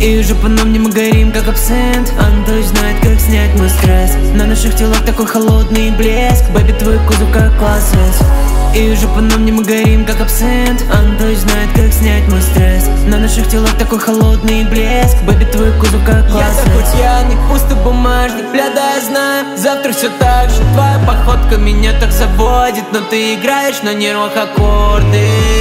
И уже по нам не мы горим, как абсент. Анточ знает, как снять мой стресс. На наших телах такой холодный блеск. Бэби, твой кузов как класс S. И уже по нам не мы горим, как абсент. Анточ знает, как снять мой стресс. На наших телах такой холодный блеск. Бэби, твой кузов как класс S. Я такой пьяный, пустой бумажник. Бля, да я знаю, завтра все так же. Твоя походка меня так заводит, но ты играешь на нервах аккорды.